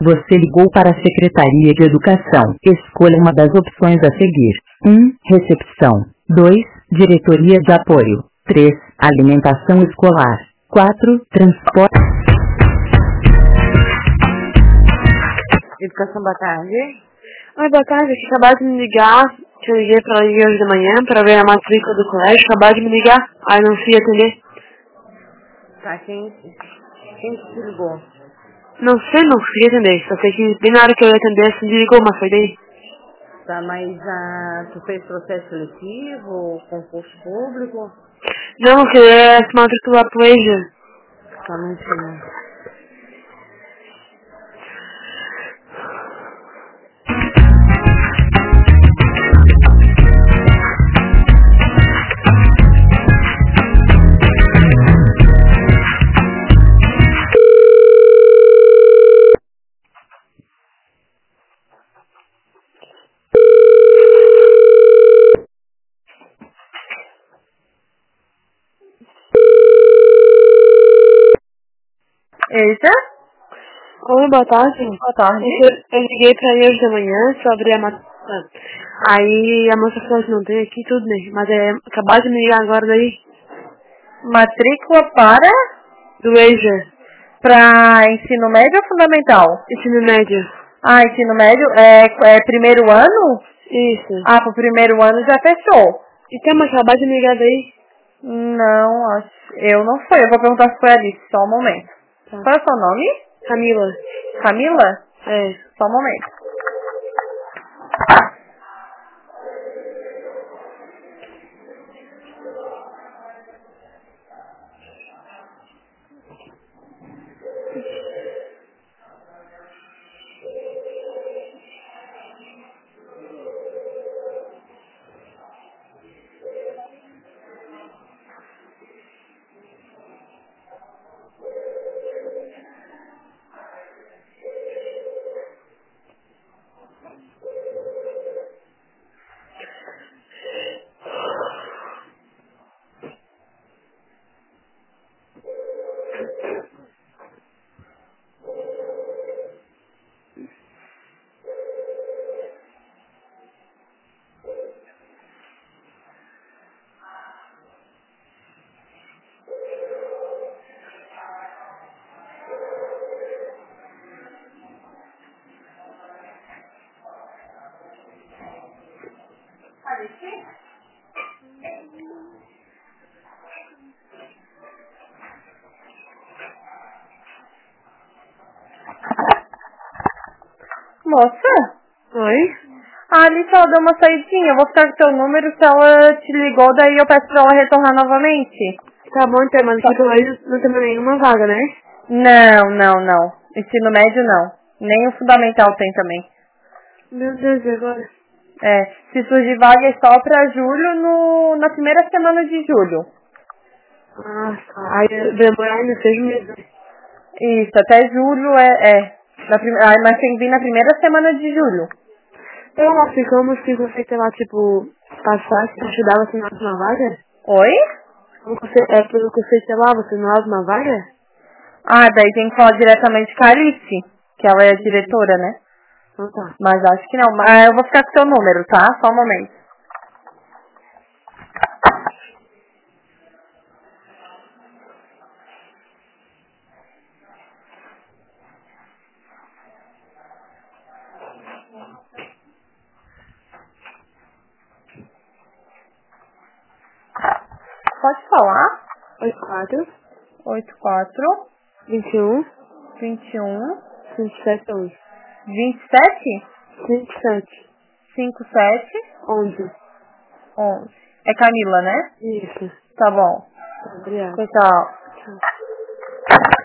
Você ligou para a Secretaria de Educação. Escolha uma das opções a seguir. 1. Recepção. 2. Diretoria de Apoio. 3. Alimentação escolar. 4. Transporte. Educação, boa tarde. Oi, boa tarde. Aqui acabaram de me ligar, que eu liguei pra ir hoje de manhã pra ver a matrícula do colégio. Acabaram de me ligar, aí não fui atender. Tá, quem te ligou? Não sei, não fui atender. Só sei que bem na hora que eu ia atender, assim, me ligou, mas foi daí. Tá, mas tu fez processo seletivo, concurso público? Não, eu queria se matricular pro EJA. Tá, não tinha. Eita? Oi, boa tarde. Boa tarde. Eu liguei pra ir hoje de manhã sobre a matrícula. Aí a moça falou que não tem aqui tudo, né? Mas acabaram de me ligar agora daí, Matrícula para? do EJA, Para ensino médio ou fundamental? ensino médio. Ah, ensino médio é primeiro ano? Isso. Ah, pro primeiro ano já fechou. Então, mas acabaram de me ligar daí. Não, eu não fui. Eu vou perguntar se foi a Alice, só um momento. Tá. Qual é o seu nome? Camila. Camila? É. Só um momento. Moça? Oi? A Alice, ela deu uma saidinha. Eu vou ficar com o seu número. Se ela te ligou, daí eu peço pra ela retornar novamente. Tá bom, então, mas aqui pelo não tem nenhuma vaga, né? Não. Ensino médio, não. Nem o fundamental tem também. Meu Deus, e agora? Se surgir vaga é só pra julho, na primeira semana de julho. Ah, tá. Aí demorar ainda 6 meses. Isso, até julho mas tem que vir na primeira semana de julho. Eu não sei como se você tem lá, tipo, passar, se te dava assim na última vaga? Oi? Como que você, pelo que você sei lá, você não é uma vaga? Ah, daí tem que falar diretamente com a Alice, que ela é a diretora, né? Então tá. Mas acho que não. Mas eu vou ficar com o seu número, tá? Só um momento. Pode falar? 84, 84 21, 21 27, 11. 27 27, 57 11. 11. É Camila, né? Isso. Tá bom. Obrigada. Tchau. Tchau.